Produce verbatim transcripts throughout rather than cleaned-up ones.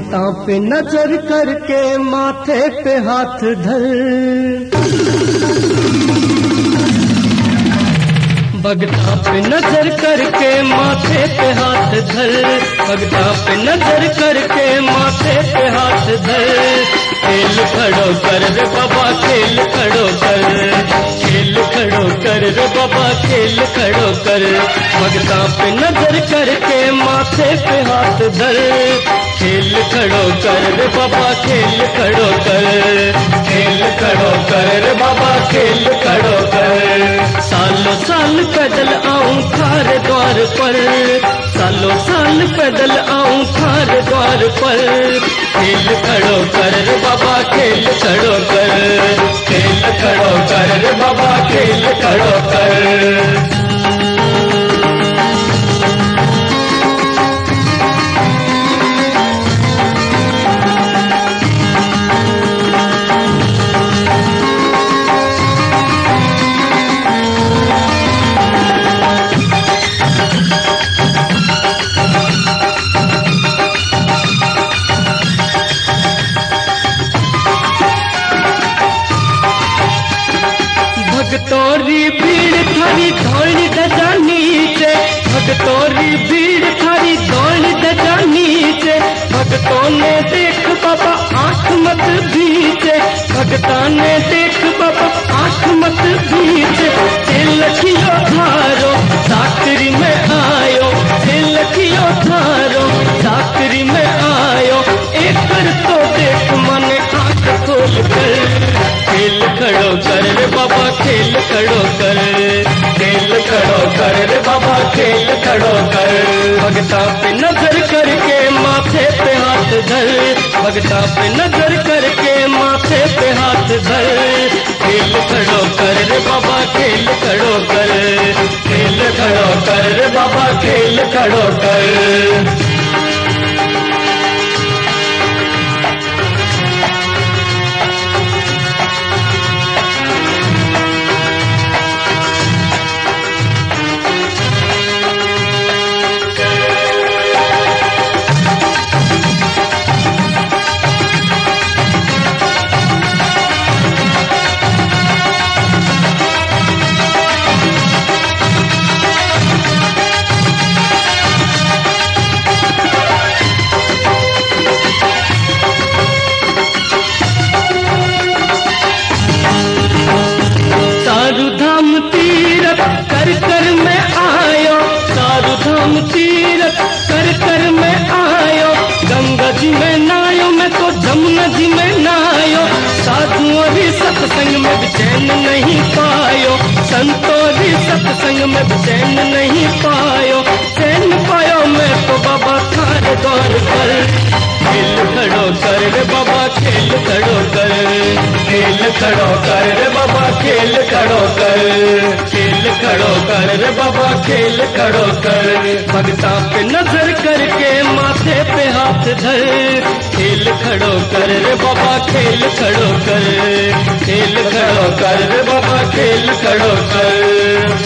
भगता पे नजर करके माथे पे हाथ धर, भगता पे नजर करके माथे पे हाथ धर, भगता पे नजर करके माथे पे हाथ धर। खेल खड़ो कर रे बाबा खेल खड़ो कर, खेल खड़ो कर रे बाबा खेल खड़ो कर, भगता पे नजर करके माथे पे हाथ धर। खेल खड़ो कर रे बाबा खेल खड़ो कर, खेल खड़ो कर रे बाबा खेल खड़ो कर। सालों साल पैदल आऊं थारे द्वार पर, सालों साल पैदल आऊं थारे द्वार पर। खेल खड़ो कर रे बाबा खेल खड़ो कर, खेल खड़ो कर रे बाबा खेल खड़ो कर। भगतोरी भीड़ थारी दौड़ी दजा नीचे, भगतोरी भीड़ थारी दौड़ी दजा नीचे। भगतों ने देख बाबा आंख मत भीचे, भगता ने देख बाबा आंख मत भीचे। लखियो थारो साकरी में आयो, लखियो थारो साकरी में आयो। एक तो देख मन आंख खोल कर, खेल खड़ो कर रे बाबा खेल खड़ो कर, खेल खड़ो कर रे बाबा खेल खड़ो कर। भगता पे नजर करके माथे पे हाथ धर, भगता पे नजर करके माथे पे हाथ धर। खेल खड़ो कर रे बाबा खेल खड़ो कर, खेल खड़ो कर रे बाबा खेल खड़ो कर। कर कर मैं आयो, सारू धाम तीरथ कर कर मैं आयो। गंगा जी में नायो मैं तो जमुना जी में नायो। साधुओं भी सत्संग में चैन नहीं पायो, संतों भी सत्संग में चैन नहीं पायो। चैन पायो मैं तो बाबा थारे द्वार पर। खेल खड़ो कर रे बाबा खेल खड़ो कर, खेल खड़ो कर रे बाबा खेल खड़ो कर, खेल खड़ो कर रे बाबा खेल खड़ो कर। भगता पे नजर करके माथे पे हाथ धर। खेल खड़ो कर रे बाबा खेल खड़ो कर, खेल खड़ो कर रे बाबा खेल खड़ो कर।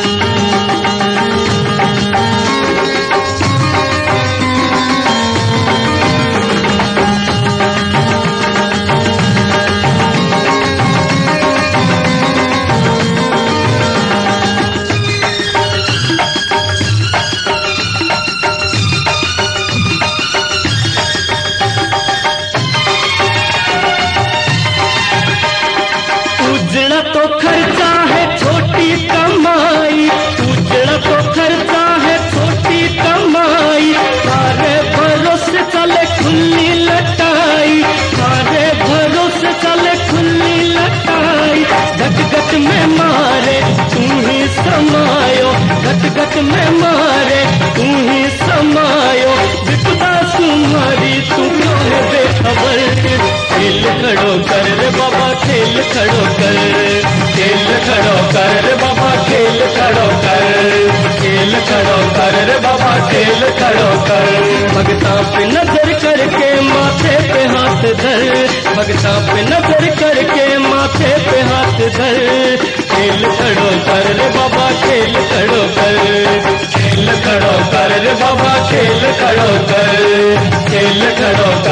उजड़ा तो खर्चा है छोटी कमाई, उजड़ा तो खर्चा है छोटी कमाई। सारे भरोसे चले खुली लटाई, सारे भरोसे चले खुली लटाई। गट गट में मारे तू ही समायो, गट गट में मारे तू ही समायो। विपदा सुमारी तू क्यों है बेखबर। खेल खड़ो कर रे बाबा खेल खड़ो कर, खेल खड़ो कर रे बाबा खेल खड़ो कर, खेल खड़ो कर रे बाबा खेल खड़ो कर। भगता पे नजर करके माथे पे हाथ धर, भगता पे नजर करके माथे पे हाथ धर। खेल खड़ो कर रे बाबा खेल खड़ो कर, खेल खड़ो कर रे बाबा खेल खड़ो कर, खेल खड़ो कर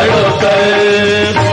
खड़ो कर।